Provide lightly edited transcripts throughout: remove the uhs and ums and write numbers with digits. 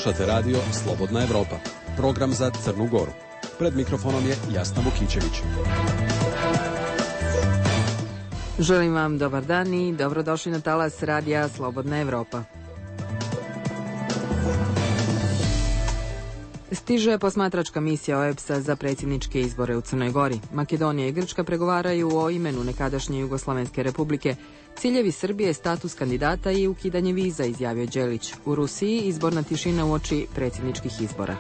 Slušate radio Slobodna Evropa, program za Crnu Goru. Pred mikrofonom je Jasna Vukićević. Želim vam dobar dan i dobrodošli na talas radija Slobodna Evropa. Stiže posmatračka misija OEBS-a za predsjedničke izbore u Crnoj Gori. Makedonija i Grčka pregovaraju o imenu nekadašnje Jugoslavenske republike. Ciljevi Srbije, status kandidata i ukidanje viza, izjavio Đelić. U Rusiji izborna tišina uoči predsjedničkih izbora.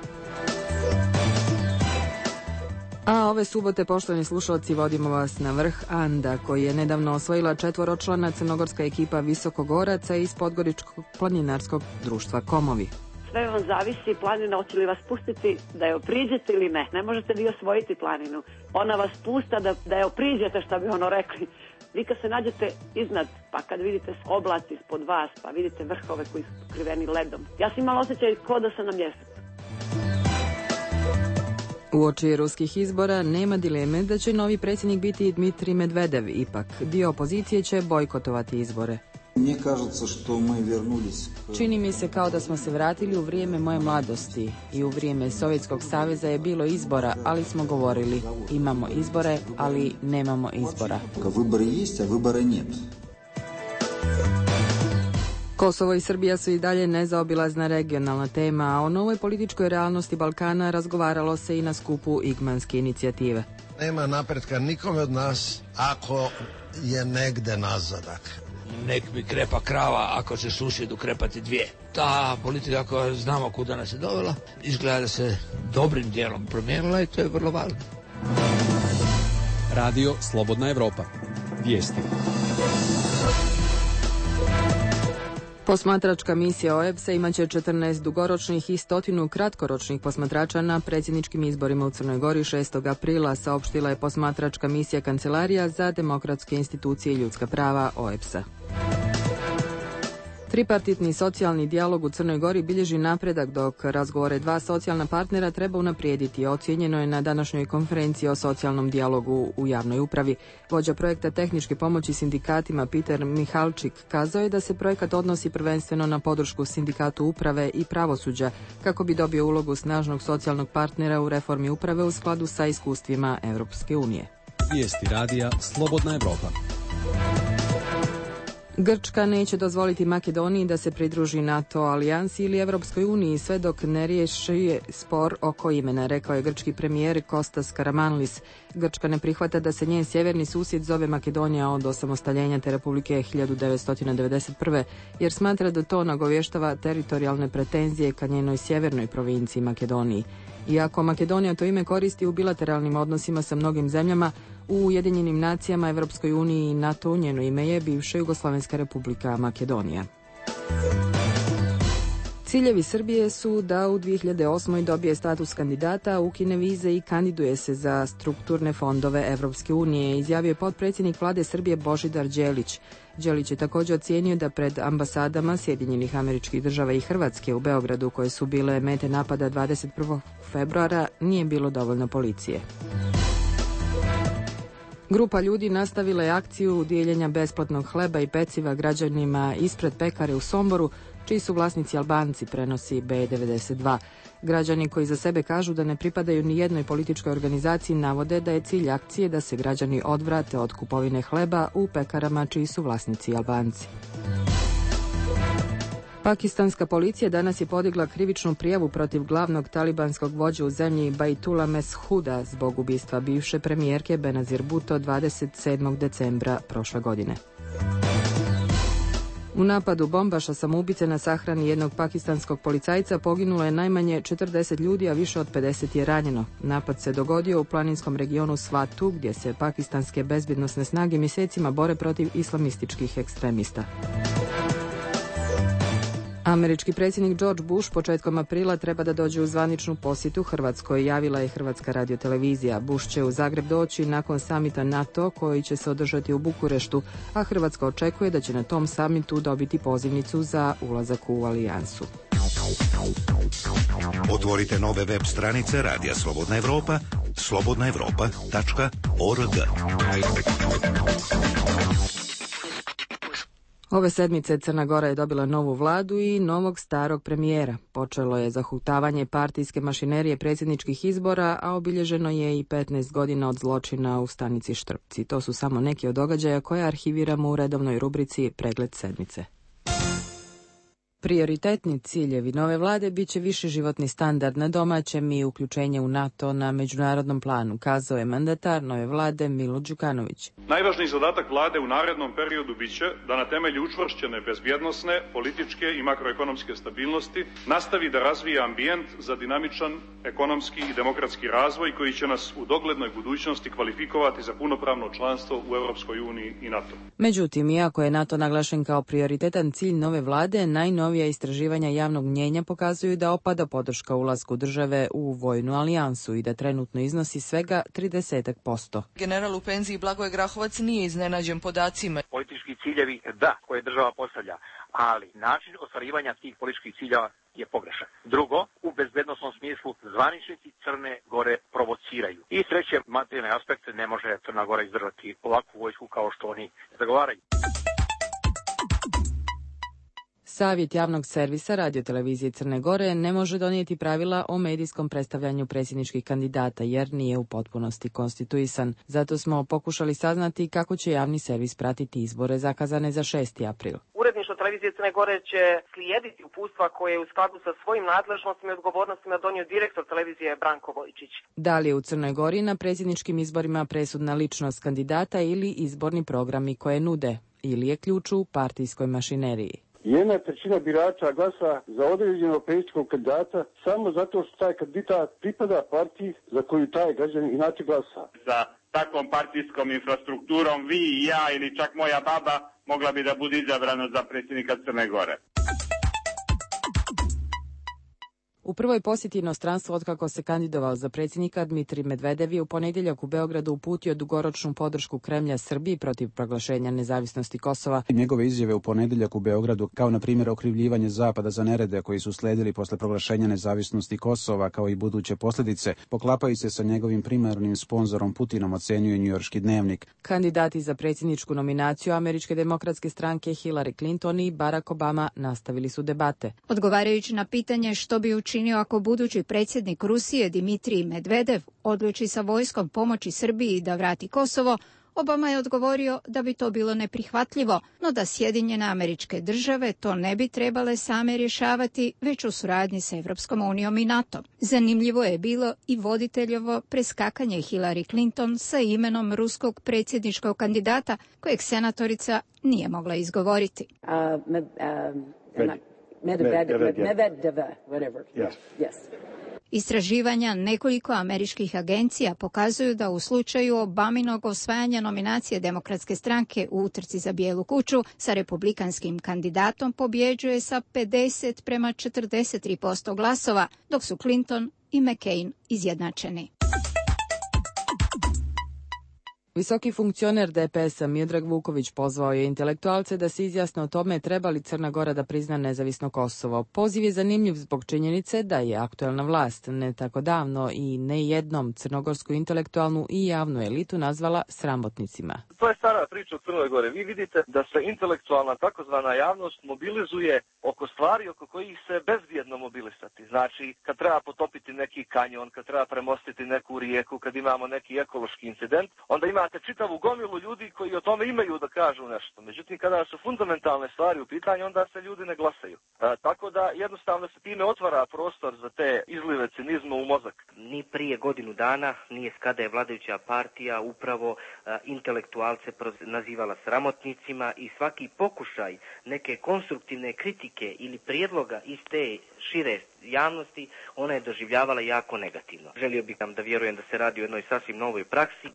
A ove subote, poštovani slušalci, vodimo vas na vrh Anda, koji je nedavno osvojila 4-člana crnogorska ekipa Visokogoraca iz Podgoričkog planinarskog društva Komovi. Sve vam zavisi, planina hoće li vas pustiti da je opriđete ili ne. Ne možete vi osvojiti planinu. Ona vas pusta da je opriđete, što bi ono rekli. Vi kad se nađete iznad, pa kad vidite oblaci ispod vas, pa vidite vrhove koji su pokriveni ledom. Ja sam imala osjećaj kao da sam na mjesecu. Uoči ruskih izbora nema dileme da će novi predsjednik biti Dmitrij Medvedev. Ipak, dio opozicije će bojkotovati izbore. Čini mi se kao da smo se vratili u vrijeme moje mladosti i u vrijeme Sovjetskog saveza je bilo izbora, ali smo govorili imamo izbore, ali nemamo izbora. Kosovo i Srbija su i dalje nezaobilazna regionalna tema, a o novoj političkoj realnosti Balkana razgovaralo se i na skupu Igmanske inicijative. Nema napretka nikome od nas ako je negde nazadak. Nek mi krepa krava ako će susjedu krepati dvije. Ta politika koja znamo kuda nas je dovela, izgleda da se dobrim dijelom promijenila i to je vrlo važno. Radio Slobodna Evropa. Vijesti. Posmatračka misija OEBS-a imaće 14 dugoročnih i 100 kratkoročnih posmatrača na predsjedničkim izborima u Crnoj Gori 6. aprila, saopštila je posmatračka misija Kancelarija za demokratske institucije i ljudska prava OEBS-a. Tripartitni socijalni dijalog u Crnoj Gori bilježi napredak, dok razgovore dva socijalna partnera treba unaprijediti. Ocijenjeno je na današnjoj konferenciji o socijalnom dijalogu u javnoj upravi. Vođa projekta tehničke pomoći sindikatima Peter Mihalčik kazao je da se projekat odnosi prvenstveno na podršku sindikatu uprave i pravosuđa kako bi dobio ulogu snažnog socijalnog partnera u reformi uprave u skladu sa iskustvima Europske unije. Vijesti radija Slobodna Evropa. Grčka neće dozvoliti Makedoniji da se pridruži NATO alijansi ili Evropskoj uniji sve dok ne riješi spor oko imena, rekao je grčki premijer Kostas Karamanlis. Grčka ne prihvata da se njen sjeverni susjed zove Makedonija od osamostaljenja te republike 1991. jer smatra da to nagovještava teritorijalne pretenzije ka njenoj sjevernoj provinciji Makedoniji. Iako Makedonija to ime koristi u bilateralnim odnosima sa mnogim zemljama, u Ujedinjenim nacijama, Evropskoj uniji i NATO njeno ime je bivša Jugoslavenska republika Makedonija. Ciljevi Srbije su da u 2008. dobije status kandidata, ukine vize i kandiduje se za strukturne fondove Evropske unije, izjavio je potpredsjednik vlade Srbije Božidar Đelić. Đelić je također ocijenio da pred ambasadama Sjedinjenih Američkih Država i Hrvatske u Beogradu, koje su bile mete napada 21. februara, nije bilo dovoljno policije. Grupa ljudi nastavila je akciju dijeljenja besplatnog hleba i peciva građanima ispred pekare u Somboru, čiji su vlasnici Albanci, prenosi B92. Građani koji za sebe kažu da ne pripadaju ni jednoj političkoj organizaciji navode da je cilj akcije da se građani odvrate od kupovine hleba u pekarama čiji su vlasnici Albanci. Pakistanska policija danas je podigla krivičnu prijavu protiv glavnog talibanskog vođe u zemlji Baitullah Meshuda zbog ubistva bivše premijerke Benazir Bhutto 27. decembra prošle godine. U napadu bombaša samoubice na sahrani jednog pakistanskog policajca poginulo je najmanje 40 ljudi, a više od 50 je ranjeno. Napad se dogodio u planinskom regionu Swatu, gdje se pakistanske bezbjednosne snage mjesecima bore protiv islamističkih ekstremista. Američki predsjednik George Bush početkom aprila treba da dođe u zvaničnu posjetu Hrvatskoj, javila je Hrvatska radiotelevizija. Bush će u Zagreb doći nakon samita NATO koji će se održati u Bukureštu, a Hrvatska očekuje da će na tom samitu dobiti pozivnicu za ulazak u alijansu. Otvorite nove web stranice Radija Slobodna Evropa, slobodnaevropa.org. Ove sedmice Crna Gora je dobila novu vladu i novog starog premijera. Počelo je zahutavanje partijske mašinerije predsjedničkih izbora, a obilježeno je i 15 godina od zločina u stanici Štrpci. To su samo neki od događaja koje arhiviramo u redovnoj rubrici Pregled sedmice. Prioritetni ciljevi nove vlade bit će viši životni standard na domaćem i uključenje u NATO na međunarodnom planu, kazao je mandatar nove vlade Milo Đukanović. Najvažniji zadatak vlade u narednom periodu biće da na temelju učvršćene bezbjednosne, političke i makroekonomske stabilnosti nastavi da razvija ambijent za dinamičan ekonomski i demokratski razvoj koji će nas u doglednoj budućnosti kvalifikovati za punopravno članstvo u Europskoj uniji i NATO. Međutim, iako je NATO naglašen kao prioritetan cilj nove vlade, najnovija istraživanja javnog mnjenja pokazuju da opada podrška ulasku države u vojnu alijansu i da trenutno iznosi svega 30%. General u penziji Blagoje Grahovac nije iznenađen podacima. Politički ciljevi, da, koje država postavlja, ali način ostvarivanja tih političkih ciljeva je pogrešan. Drugo, u bezbednosnom smislu zvaničnici Crne Gore provociraju. I treće, materijalne aspekte ne može Crna Gora izdržati ovakvu vojsku kao što oni zagovaraju. Savjet javnog servisa radiotelevizije Crne Gore ne može donijeti pravila o medijskom predstavljanju predsjedničkih kandidata jer nije u potpunosti konstituisan. Zato smo pokušali saznati kako će javni servis pratiti izbore zakazane za 6. april. Uredništvo televizije Crne Gore će slijediti uputstva koje je u skladu sa svojim nadležnostima i odgovornostima donio direktor televizije Branko Vojčić. Da li je u Crnoj Gori na predsjedničkim izborima presudna ličnost kandidata ili izborni programi koje nude, ili je ključ u partijskoj mašineriji? 1/3 birača glasa za određenog predsjedničkog kandidata samo zato što taj kandidat pripada partiji za koju taj građanin inače glasa. Za takvom partijskom infrastrukturom vi i ja ili čak moja baba mogla bi da bude izabrana za predsjednika Crne Gore. U prvoj posjeti inostranstvu otkako se kandidovao za predsjednika, Dmitrij Medvedev je u ponedjeljak u Beogradu uputio dugoročnu podršku Kremlja Srbiji protiv proglašenja nezavisnosti Kosova. Njegove izjave u ponedjeljak u Beogradu, kao na primjer okrivljivanje Zapada za nerede koji su sledili posle proglašenja nezavisnosti Kosova, kao i buduće posljedice, poklapaju se sa njegovim primarnim sponzorom Putinom, ocenjuje njujorški dnevnik. Kandidati za predsjedničku nominaciju Američke demokratske stranke Hillary Clinton i Barack Obama nastavili su debate. Odgovarajući na pitanje što bi učinio ako budući predsjednik Rusije Dmitrij Medvedev odluči sa vojskom pomoći Srbiji da vrati Kosovo, Obama je odgovorio da bi to bilo neprihvatljivo, no da Sjedinjene Američke Države to ne bi trebale same rješavati, već u suradnji sa Evropskom unijom i NATO. Zanimljivo je bilo i voditeljovo preskakanje Hillary Clinton sa imenom ruskog predsjedničkog kandidata, kojeg senatorica nije mogla izgovoriti. Istraživanja nekoliko američkih agencija pokazuju da u slučaju Obaminog osvajanja nominacije Demokratske stranke u utrci za Bijelu kuću sa republikanskim kandidatom pobjeđuje sa 50:43% glasova, dok su Clinton i McCain izjednačeni. Visoki funkcioner DPS-a Miodrag Vuković pozvao je intelektualce da se izjasne o tome treba li Crna Gora da prizna nezavisno Kosovo. Poziv je zanimljiv zbog činjenice da je aktuelna vlast ne tako davno i ne jednom crnogorsku intelektualnu i javnu elitu nazvala sramotnicima. To je stara priča u Crnoj Gore. Vi vidite da se intelektualna takozvana javnost mobilizuje oko stvari oko kojih se bezbjedno mobilisati. Znači, kad treba potopiti neki kanjon, kad treba premostiti neku rijeku, kad imamo neki ekološki incident, onda imate čitavu gomilu ljudi koji o tome imaju da kažu nešto. Međutim, kada su fundamentalne stvari u pitanju, onda se ljudi ne glasaju. Tako da jednostavno se time otvara prostor za te izlive cinizma u mozak. Ni prije godinu dana nije kada je vladajuća partija upravo intelektualce nazivala sramotnicima i svaki pokušaj neke konstruktivne kritike ili prijedloga iz te šire javnosti, ona je doživljavala jako negativno. Želio bih da vjerujem da se radi o jednoj sasvim novoj praksi.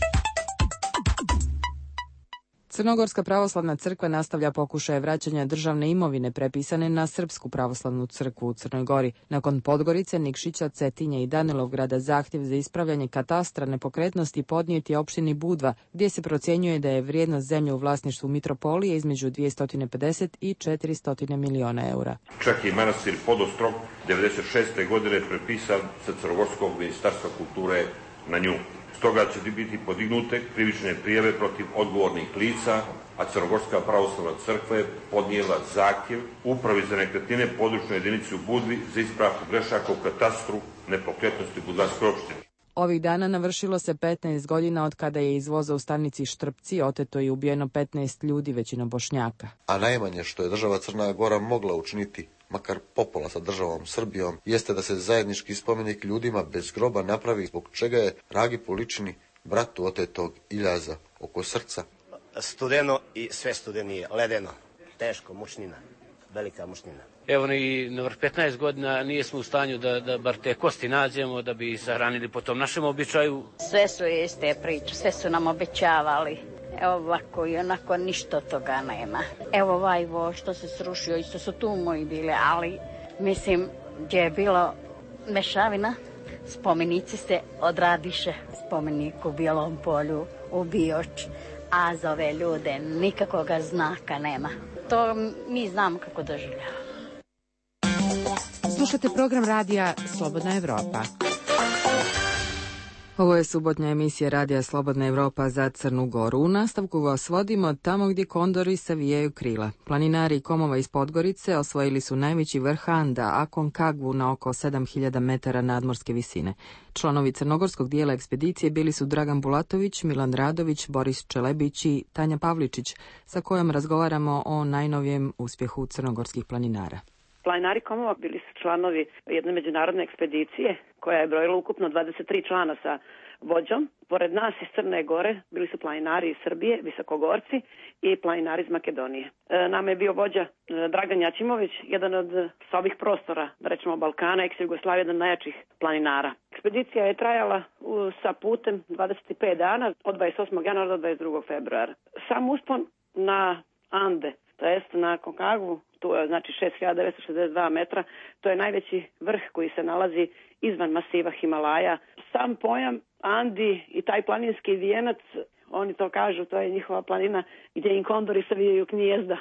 Crnogorska pravoslavna crkva nastavlja pokušaje vraćanja državne imovine prepisane na Srpsku pravoslavnu crkvu u Crnoj Gori. Nakon Podgorice, Nikšića, Cetinje i Danilovgrada zahtjev za ispravljanje katastra nepokretnosti podnijet je opštini Budva, gdje se procjenjuje da je vrijednost zemlje u vlasništvu mitropolije između 250 i 400 miliona eura. Čak i manastir Podostrog 96. godine prepisan sa Crnogorskog ministarstva kulture na nju. Stoga će biti podignute krivične prijave protiv odgovornih lica, a Crnogorska pravoslavna crkva je podnijela zahtjev Upravi za nekretnine područnoj jedinici u Budvi za ispravku grešaka u katastru nepokretnosti Budvanske opštine. Ovih dana navršilo se 15 godina od kada je iz voza u stanici Štrpci oteto i ubijeno 15 ljudi, većinom Bošnjaka. A najmanje što je država Crna Gora mogla učiniti, makar popola sa državom Srbijom, jeste da se zajednički spomenik ljudima bez groba napravi, zbog čega je Ragi Poličini, bratu otetog Iljaza, oko srca. Studeno i sve studenije, ledeno, teško, mučnina, velika mučnina. Evo i na 15 godina nismo u stanju da bar te kosti nađemo, da bi ih sahranili po tom našem običaju. Sve su iste priče, sve su nam obećavali. Evo ovako i onako ništa od toga nema. Evo ovaj voz što se srušio, isto su tu moji bile, ali mislim gdje je bilo mešavina, spomenici se odradiše. Spomenik u Bijelom polju, u Bioč, a za ove ljude nikakvoga znaka nema. To mi znamo kako doživljava. Slušate program radija Slobodna Evropa. Ovo je subotnja emisija radija Slobodna Evropa za Crnu Goru. U nastavku vas vodimo tamo gdje kondori savijaju krila. Planinari Komova iz Podgorice osvojili su najveći vrh Anda, Aconcagua na oko 7000 metara nadmorske visine. Članovi crnogorskog dijela ekspedicije bili su Dragan Bulatović, Milan Radović, Boris Čelebić i Tanja Pavličić, sa kojom razgovaramo o najnovijem uspjehu crnogorskih planinara. Planinari Komova bili su članovi jedne međunarodne ekspedicije koja je brojila ukupno 23 člana sa vođom. Pored nas iz Crne Gore bili su planinari iz Srbije, visokogorci i planinari iz Makedonije. Nama je bio vođa Dragan Jačimović, jedan od sa ovih prostora, da rečemo Balkana, ex-Jugoslavije, jedan najjačih planinara. Ekspedicija je trajala sa putem 25 dana, od 28. januara do 22. februara. Sam uspon na Ande, to jest na Aconcagua, to je znači 6962 metra, to je najveći vrh koji se nalazi izvan masiva Himalaja. Sam pojam Andi i taj planinski vijenac, oni to kažu, to je njihova planina gdje im kondori savijaju gnijezda.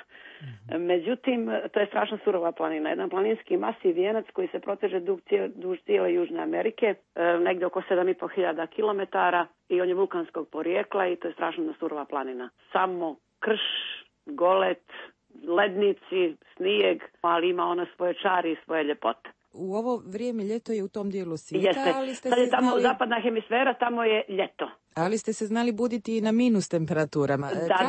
Međutim, to je strašno surova planina. Jedan planinski masiv vijenac koji se proteže duž cijele Južne Amerike, negdje oko 7500 kilometara i on je vulkanskog porijekla i to je strašno surova planina. Samo krš, golet, lednici, snijeg, ali ima ona svoje čari i svoje ljepote. U ovo vrijeme ljeto je u tom dijelu svijeta, Jeste. ali ste sad se je tamo znali... zapadna hemisfera, tamo je ljeto. Ali ste se znali buditi i na minus temperaturama.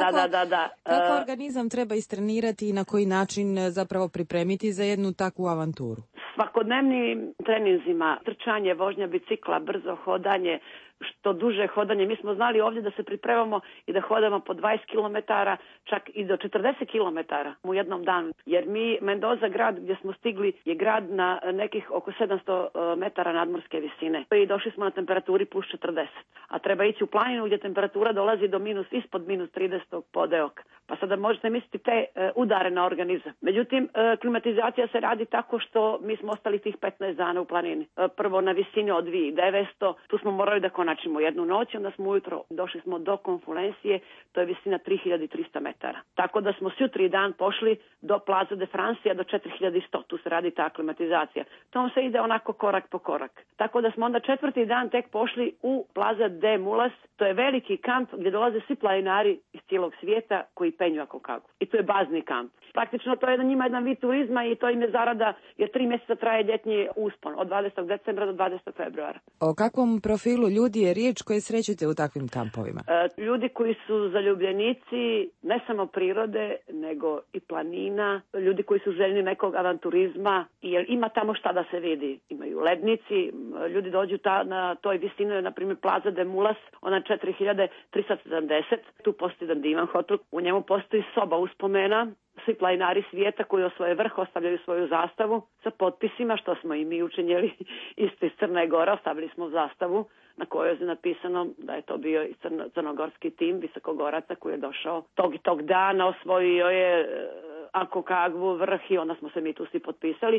Da. Kako organizam treba istrenirati i na koji način zapravo pripremiti za jednu takvu avanturu? Svakodnevnim treninzima, trčanje, vožnja bicikla, brzo hodanje, što duže hodanje. Mi smo znali ovdje da se pripremamo i da hodamo po 20 km, čak i do 40 km u jednom danu. Jer mi, Mendoza, grad gdje smo stigli, je grad na nekih oko 700 metara nadmorske visine. I došli smo na temperaturi plus 40. A treba ići u planinu gdje temperatura dolazi do ispod minus 30 podeok. Pa sada možete misliti te udare na organizam. Međutim, klimatizacija se radi tako što mi smo ostali tih 15 dana u planini. Prvo na visini od 2900, tu smo morali da konačimo jednu noć, onda smo ujutro došli smo do Konfulencije, to je visina 3300 metara. Tako da smo jutri dan pošli do Plaza de Francia do 4100, tu se radi ta klimatizacija. To se ide onako korak po korak. Tako da smo onda četvrti dan tek pošli u Plaza de Mulas, to je veliki kamp gdje dolaze svi planinari iz cijelog svijeta koji penju Aconcagua. I to je bazni kamp. Praktično to je njima jedan vid turizma i to im je zarada, jer 3 mjeseca traje ljetnji uspon, od 20. decembra do 20. februara. O kakvom profilu ljudi je riječ koje srećete u takvim kampovima? Ljudi koji su zaljubljenici ne samo prirode, nego i planina, ljudi koji su željni nekog avanturizma, jer ima tamo šta da se vidi. Imaju lednici, ljudi dođu na toj visini, na primjer Plaza de Mulas, ona 4370, tu postoji jedan divan hotel, u njemu postoji soba uspomena, svi planinari svijeta koji osvoje vrh ostavljaju svoju zastavu sa potpisima, što smo i mi učinjeli isto iz Crne Gore, ostavili smo zastavu na kojoj je napisano da je to bio i crnogorski tim visokogoraca koji je došao tog i tog dana, osvojio je Aconcagua vrh i onda smo se mi tu svi potpisali.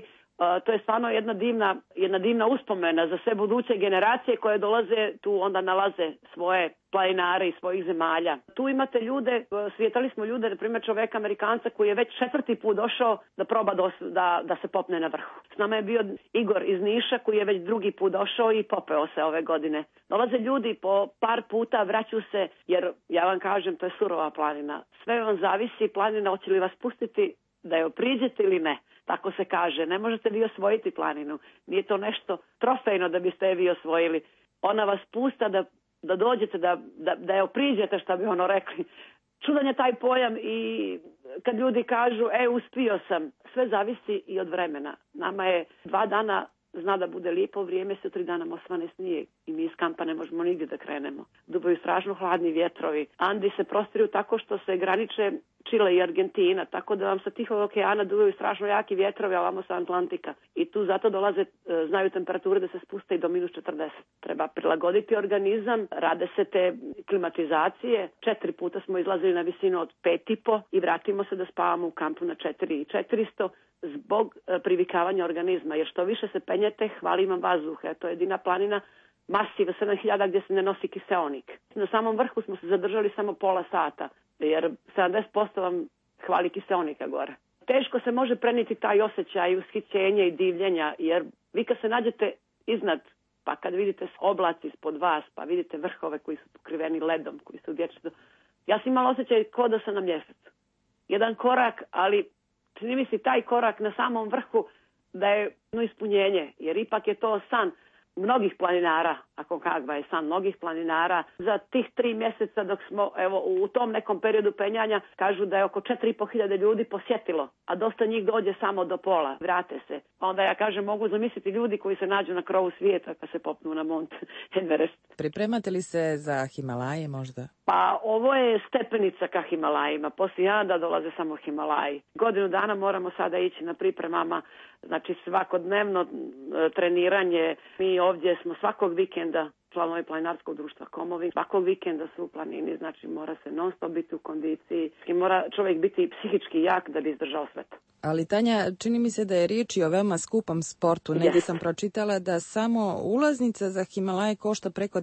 To je stvarno jedna divna uspomena za sve buduće generacije koje dolaze, tu onda nalaze svoje planinare iz svojih zemalja. Tu imate ljude, svijetali smo ljude, na primjer čoveka Amerikanca koji je već 4. put došao da proba da se popne na vrhu. S nama je bio Igor iz Niša koji je već 2. put došao i popeo se ove godine. Dolaze ljudi po par puta, vraćaju se, jer ja vam kažem, to je surova planina. Sve vam zavisi, planina hoće li vas pustiti da je priđete ili ne. Tako se kaže, ne možete vi osvojiti planinu. Nije to nešto trofejno da biste je vi osvojili. Ona vas pusta da dođete, da je priđete, što bi ono rekli. Čudan je taj pojam i kad ljudi kažu, uspio sam, sve zavisi i od vremena. Nama je 2 dana zna da bude lijepo vrijeme, se 3 dana osvane snijeg i mi iz kampa ne možemo nigdje da krenemo. Dubaju strašno hladni vjetrovi. Andi se prostiru tako što se graniče Čile i Argentina, tako da vam sa Tihog okeana duvaju strašno jaki vjetrovi, a vamo sa Atlantika. I tu zato dolaze, znaju temperature da se spuste i do -40. Treba prilagoditi organizam, rade se te klimatizacije. 4 puta smo izlazili na visinu od 5,5 i vratimo se da spavamo u kampu na 4,400 zbog privikavanja organizma. Jer što više se penjete, hvali vam vazduha. To je jedina planina masiva 7000 gdje se ne nosi kiseonik. Na samom vrhu smo se zadržali samo pola sata, jer 70% vam hvali kiseonika gore. Teško se može prenijeti taj osjećaj ushićenja i divljenja, jer vi kad se nađete iznad, pa kad vidite oblaci ispod vas, pa vidite vrhove koji su pokriveni ledom, koji su vječno. Ja sam imala osjećaj kao da sam na mjesecu. Jedan korak, ali čini mi se taj korak na samom vrhu da je ispunjenje, jer ipak je to san mnogih planinara, ako kakva je san mnogih planinara. Za tih 3 mjeseca dok smo u tom nekom periodu penjanja, kažu da je oko 4.500 ljudi posjetilo, a dosta njih dođe samo do pola, vrate se. Onda ja kažem, mogu zamisliti ljudi koji se nađu na krovu svijeta kad se popnu na Mont Everest. Pripremate li se za Himalaje možda? Pa ovo je stepenica ka Himalajima. Poslije Anda dolaze samo Himalaji. 1 dana moramo sada ići na pripremama, znači svakodnevno treniranje. Mi ovdje smo svakog vikenda članovi planinarskog društva Komovi. Svakog vikenda su u planini, znači mora se non stop biti u kondiciji i mora čovjek biti psihički jak da bi izdržao sve to. Ali Tanja, čini mi se da je riječ i o veoma skupom sportu. Negdje sam pročitala da samo ulaznica za Himalaje košta preko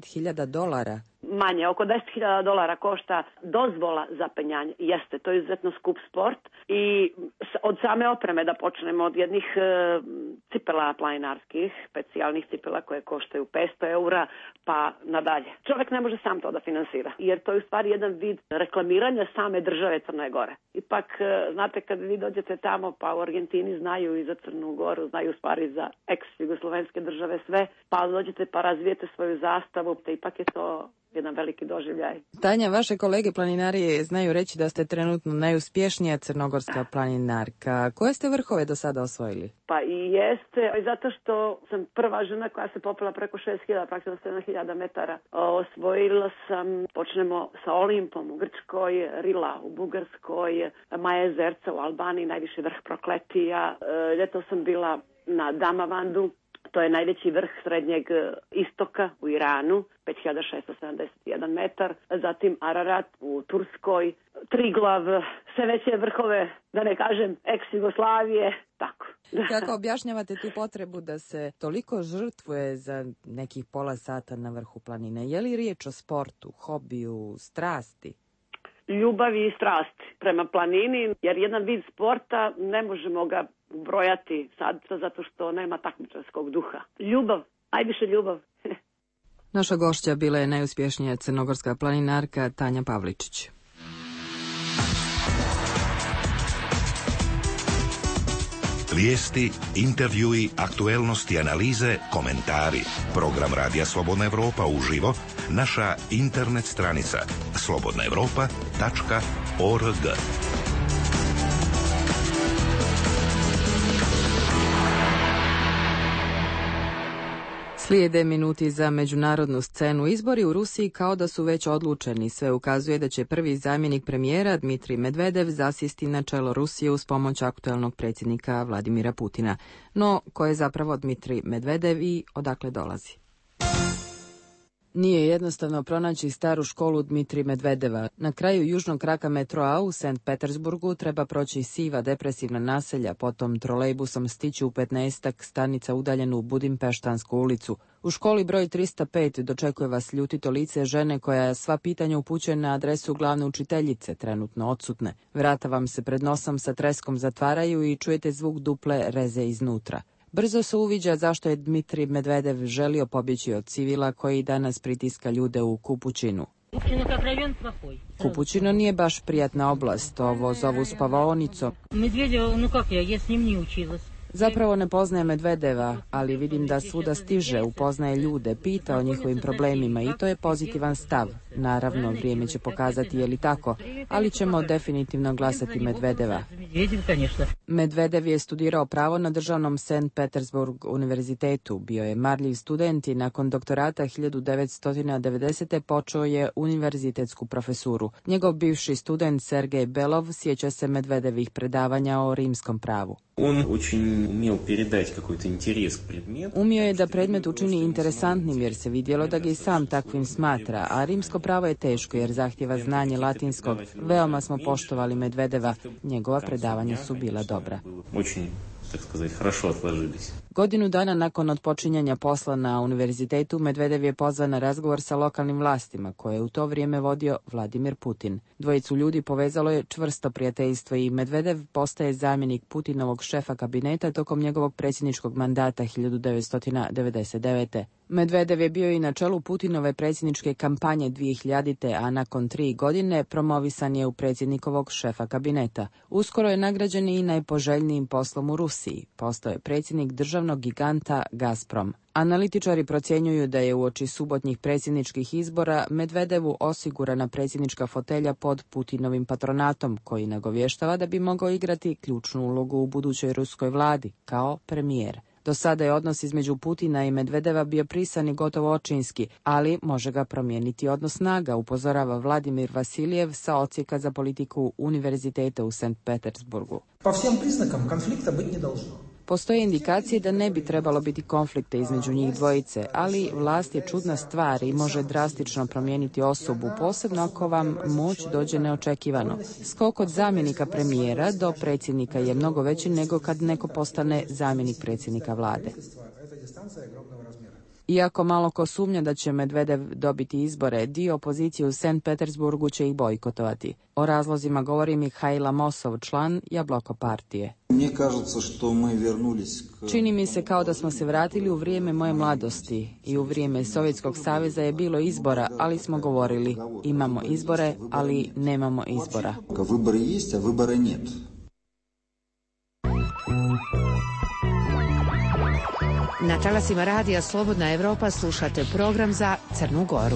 $20.000. Manje, oko $10.000 košta dozvola za penjanje. Jeste, to je izuzetno skup sport i od same opreme da počnemo od jednih cipela planinarskih, specijalnih cipela koje koštaju €500 pa nadalje. Čovjek ne može sam to da finansira, jer to je u stvari jedan vid reklamiranja same države Crne Gore. Ipak, znate, kad vi dođete tamo, pa u Argentini znaju i za Crnu Goru, znaju u stvari za ex-jugoslovenske države sve, pa dođete pa razvijete svoju zastavu, te ipak je to jedan veliki doživljaj. Tanja, vaše kolege planinari znaju reći da ste trenutno najuspješnija crnogorska planinarka. Koje ste vrhove do sada osvojili? Pa i jeste, zato što sam prva žena koja se popela preko 6.000, praktično 7.000 metara. Osvojila sam, počnemo sa Olimpom u Grčkoj, Rila u Bugarskoj, Maja Zerca u Albaniji, najviši vrh Prokletija. Ljeto sam bila na Damavandu. To je najveći vrh srednjeg istoka u Iranu, 5.671 metar. Zatim Ararat u Turskoj, Triglav, sve veće vrhove, da ne kažem, ex-Jugoslavije, tako. Kako objašnjavate tu potrebu da se toliko žrtvuje za nekih pola sata na vrhu planine? Je li riječ o sportu, hobiju, strasti? Ljubavi i strasti prema planini, jer jedan vid sporta ne možemo ga brojati sad zato što nema takmičarskog duha. Ljubav, najviše ljubav. Naša gošća bila je najuspješnija crnogorska planinarka Tanja Pavličić. Vijesti, intervjui, aktuelnosti, analize, komentari. Program Radija Slobodna Evropa uživo, naša internet stranica slobodnaevropa.org. Slijede minuti za međunarodnu scenu. Izbori u Rusiji kao da su već odlučeni. Sve ukazuje da će prvi zamjenik premijera Dmitrij Medvedev zasjesti na čelo Rusije uz pomoć aktuelnog predsjednika Vladimira Putina. No, ko je zapravo Dmitrij Medvedev i odakle dolazi? Nije jednostavno pronaći staru školu Dmitrija Medvedeva. Na kraju južnog kraka metroa u St. Petersburgu treba proći siva depresivna naselja, potom trolejbusom stići u 15 stanica udaljenu Budimpeštansku ulicu. U školi broj 305 dočekuje vas ljutito lice žene koja sva pitanja upućuje na adresu glavne učiteljice, trenutno odsutne. Vrata vam se pred nosom sa treskom zatvaraju i čujete zvuk duple reze iznutra. Brzo se uviđa zašto je Dmitrij Medvedev želio pobjeći od civila koji danas pritiska ljude u Kupučinu. Kupučino nije baš prijatna oblast, ovo zovu spavaonicom. Zapravo ne poznaje Medvedeva, ali vidim da svuda stiže, upoznaje ljude, pita o njihovim problemima i to je pozitivan stav. Naravno, vrijeme će pokazati je li tako, ali ćemo definitivno glasati Medvedeva. Medvedev je studirao pravo na državnom St. Petersburg univerzitetu. Bio je marljiv student i nakon doktorata 1990. počeo je univerzitetsku profesuru. Njegov bivši student Sergej Belov sjeća se Medvedevih predavanja o rimskom pravu. Umio je da predmet učini interesantnim jer se vidjelo da ga i sam takvim smatra, a rimsko pravo je teško jer zahtjeva znanje latinskog. Veoma smo poštovali Medvedeva, njegova predavanja su bila dobra. Godinu dana nakon otpočinjanja posla na univerzitetu, Medvedev je pozvan na razgovor sa lokalnim vlastima, koje je u to vrijeme vodio Vladimir Putin. Dvojicu ljudi povezalo je čvrsto prijateljstvo i Medvedev postaje zamjenik Putinovog šefa kabineta tokom njegovog predsjedničkog mandata 1999. Medvedev je bio i na čelu Putinove predsjedničke kampanje 2000. a nakon 3 godine promovisan je u predsjednikovog šefa kabineta. Uskoro je nagrađen i najpoželjnijim poslom u Rusiji. Postao je predsjednik državnog giganta Gazprom. Analitičari procjenjuju da je uoči subotnjih predsjedničkih izbora Medvedevu osigurana predsjednička fotelja pod Putinovim patronatom, koji nagovještava da bi mogao igrati ključnu ulogu u budućoj ruskoj vladi, kao premijer. Do sada je odnos između Putina i Medvedeva bio prisan i gotovo očinski, ali može ga promijeniti odnos snaga, upozorava Vladimir Vasiljev sa odsjeka za politiku univerziteta u St. Petersburgu. Po svim priznakama konflikta biti ne должно. Postoje indikacije da ne bi trebalo biti konflikta između njih dvojice, ali vlast je čudna stvar i može drastično promijeniti osobu, posebno ako vam moć dođe neočekivano. Skok od zamjenika premijera do predsjednika je mnogo veći nego kad neko postane zamjenik predsjednika vlade. Iako malo ko sumnja da će Medvedev dobiti izbore, dio opozicije u St. Petersburgu će ih bojkotovati. O razlozima govori Mihajl Amosov, član Jabloko partije. Čini mi se kao da smo se vratili u vrijeme moje mladosti i u vrijeme Sovjetskog saveza je bilo izbora, ali smo govorili imamo izbore, ali nemamo izbora. Na talasima radija Slobodna Evropa slušate program za Crnu Goru.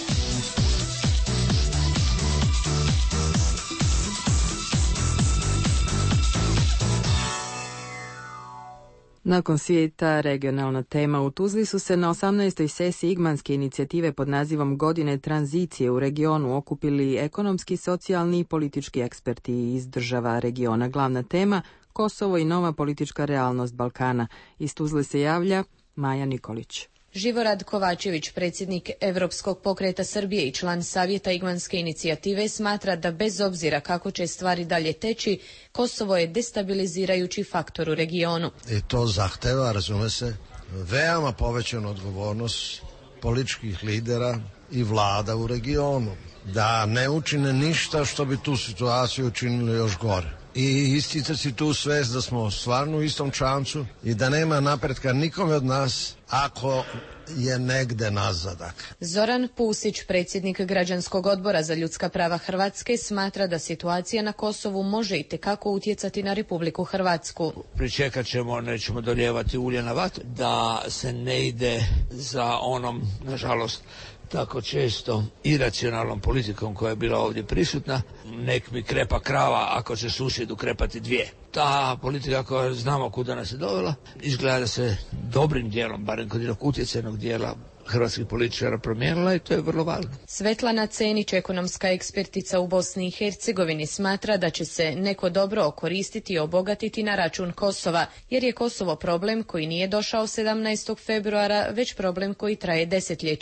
Nakon svijeta, regionalna tema u Tuzli su se na 18. sesiji Igmanske inicijative pod nazivom Godine tranzicije u regionu okupili ekonomski, socijalni i politički eksperti iz država regiona. Glavna tema Kosovo i nova politička realnost Balkana. Iz Tuzle se javlja Maja Nikolić. Živorad Kovačević, predsjednik Europskog pokreta Srbije i član Savjeta Igmanske inicijative, smatra da bez obzira kako će stvari dalje teći, Kosovo je destabilizirajući faktor u regionu. I to zahteva, razume se, veoma povećanu odgovornost političkih lidera i vlada u regionu, da ne učine ništa što bi tu situaciju učinilo još gore. I isticati tu svest da smo stvarno u istom čamcu i da nema napretka nikome od nas ako je negde nazadak. Zoran Pusić, predsjednik Građanskog odbora za ljudska prava Hrvatske, smatra da situacija na Kosovu može itekako utjecati na Republiku Hrvatsku. Pričekat ćemo, nećemo dolijevati ulje na vatru, da se ne ide za onom, nažalost, tako često iracionalnom politikom koja je bila ovdje prisutna. Nek mi krepa krava ako će susjedu krepati dvije. Ta politika koja znamo kuda nas je dovela, izgleda da se dobrim dijelom, barem kod jednog utjecajnog dijela hrvatskih političara promijenila i to je vrlo važno. Svetlana Cenić, ekonomska ekspertica u Bosni i Hercegovini, smatra da će se neko dobro okoristiti i obogatiti na račun Kosova, jer je Kosovo problem koji nije došao 17. februara, već problem koji traje desetljećima.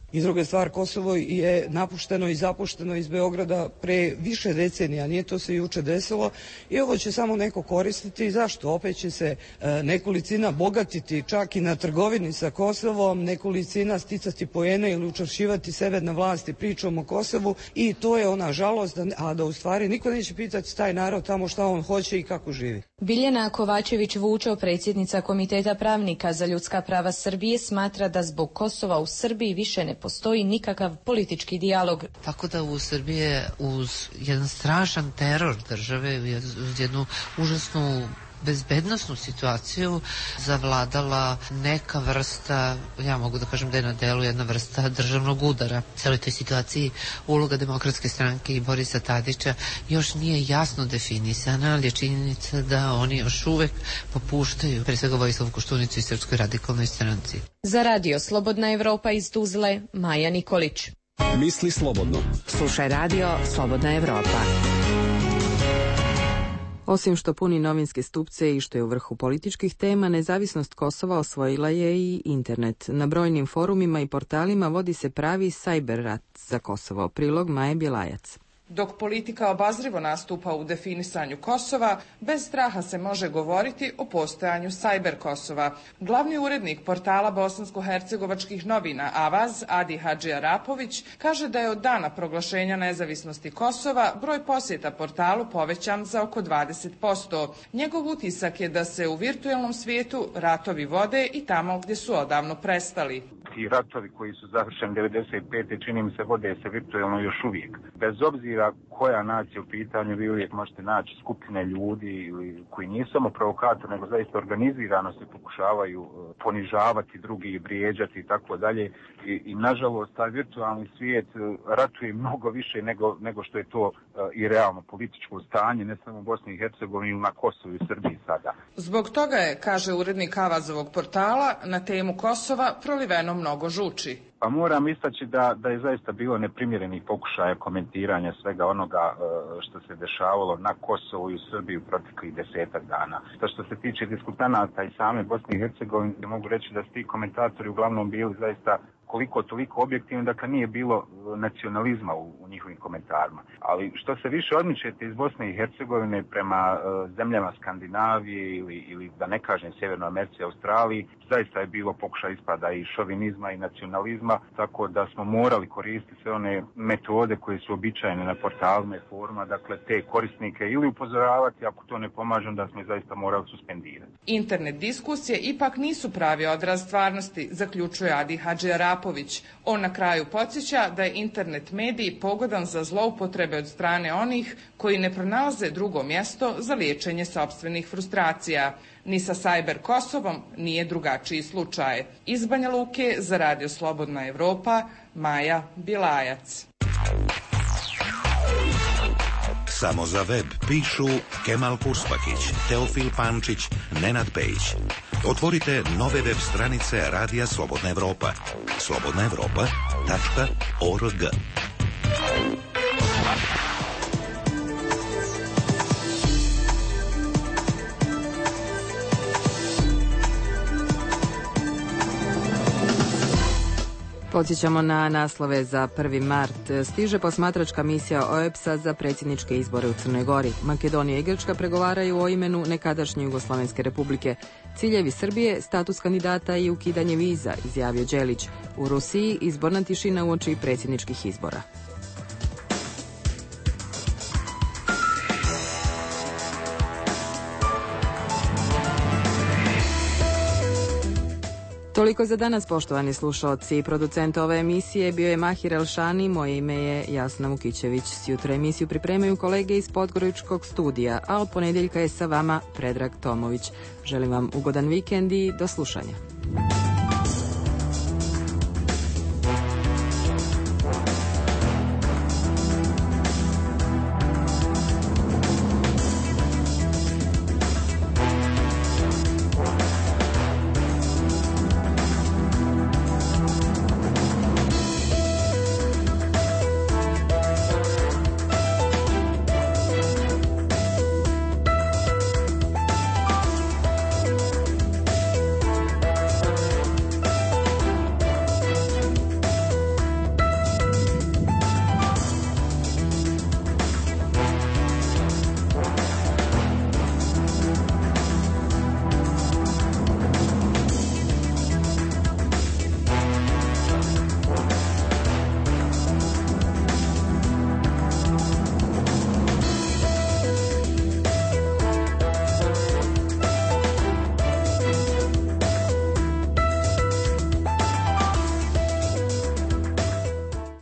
I druga stvar, Kosovo je napušteno i zapušteno iz Beograda pre više decenija, nije to se juče desilo i ovo će samo neko koristiti. Zašto? Opet će se nekolicina bogatiti čak i na trgovini sa Kosovom, nekolicina sticati poene ili učvršćivati sebe na vlasti pričom o Kosovu i to je ona žalost, a da u stvari niko neće pitati taj narod tamo šta on hoće i kako živi. Biljana Kovačević-Vučo, predsjednica Komiteta pravnika za ljudska prava Srbije, smatra da zbog Kosova u Srbiji više ne postoji nikakav politički dijalog. Tako da u Srbiji je uz jedan strašan teror države, uz jednu užasnu bezbednosnu situaciju zavladala neka vrsta, ja mogu da kažem da je na delu jedna vrsta državnog udara. U celoj toj situaciji uloga Demokratske stranke i Borisa Tadića još nije jasno definisana, ali je činjenica da oni još uvek popuštaju, pre svega Vojislavu Koštunicu i Srpskoj radikalnoj stranci. Za radio Slobodna Evropa iz Tuzle, Maja Nikolić. Misli slobodno. Slušaj radio Slobodna Evropa. Osim što puni novinske stupce i što je u vrhu političkih tema, nezavisnost Kosova osvojila je i internet. Na brojnim forumima i portalima vodi se pravi sajber rat za Kosovo. Prilog Maje Bjelajac. Dok politika obazrivo nastupa u definisanju Kosova, bez straha se može govoriti o postojanju sajber Kosova. Glavni urednik portala bosansko-hercegovačkih novina Avaz, Adi Hadži Arapović, kaže da je od dana proglašenja nezavisnosti Kosova broj posjeta portalu povećan za oko 20%. Njegov utisak je da se u virtuelnom svijetu ratovi vode i tamo gdje su odavno prestali. Ti ratovi koji su završeni 95. čini mi se vode se virtualno još uvijek. Bez obzira koja nacija u pitanju, vi uvijek možete naći skupine ljudi ili koji nisu samo provokator, nego zaista organizirano se pokušavaju ponižavati drugi, vrijeđati i tako dalje. I nažalost, taj virtualni svijet ratuje mnogo više nego što je to i realno političko stanje, ne samo u Bosni i Hercegovini, na Kosovu i Srbiji sada. Zbog toga je, kaže urednik Avazovog portala, na temu Kosova proliveno mnogo žuči. Pa moram istaći da je zaista bilo neprimjerenih pokušaja komentiranja svega onoga što se dešavalo na Kosovu i u Srbiji u proteklih 10 dana. Što se tiče diskutanata i same Bosne i Hercegovine, mogu reći da su ti komentatori uglavnom bili zaista koliko toliko objektivno, dakle nije bilo nacionalizma u njihovim komentarima. Ali što se više odmičete iz Bosne i Hercegovine prema zemljama Skandinavije ili da ne kažem Sjevernoj Americi i Australiji, zaista je bilo pokušaj ispada i šovinizma i nacionalizma, tako da smo morali koristiti sve one metode koje su običajne na portalima i foruma, dakle te korisnike ili upozoravati, ako to ne pomažem, da smo zaista morali suspendirati. Internet diskusije ipak nisu pravi odraz stvarnosti, zaključuje Adi Hadži Arapović. On na kraju podsjeća da je internet medij pogodan za zloupotrebe od strane onih koji ne pronalaze drugo mjesto za liječenje sopstvenih frustracija. Ni sa Sajber Kosovom nije drugačiji slučaj. Iz Banja Luke za Radio Slobodna Evropa, Maja Bjelajac. Samo za web pišu Kemal Purspakić, Teofil Pančić, Nenad Pejić. Otvorite nove web stranice Radija Slobodna Evropa. slobodnaevropa.org. Podsjećamo na naslove za 1. mart. Stiže posmatračka misija OEBS-a za predsjedničke izbore u Crnoj Gori. Makedonija i Grčka pregovaraju o imenu nekadašnje Jugoslovenske republike. Ciljevi Srbije, status kandidata i ukidanje viza, izjavio Đelić. U Rusiji izborna tišina uoči predsjedničkih izbora. Toliko za danas, poštovani slušalci. Producent ove emisije bio je Mahir Elšani, moje ime je Jasna Vukićević. Sjutra emisiju pripremaju kolege iz Podgoričkog studija, a od ponedjeljka je sa vama Predrag Tomović. Želim vam ugodan vikend i do slušanja.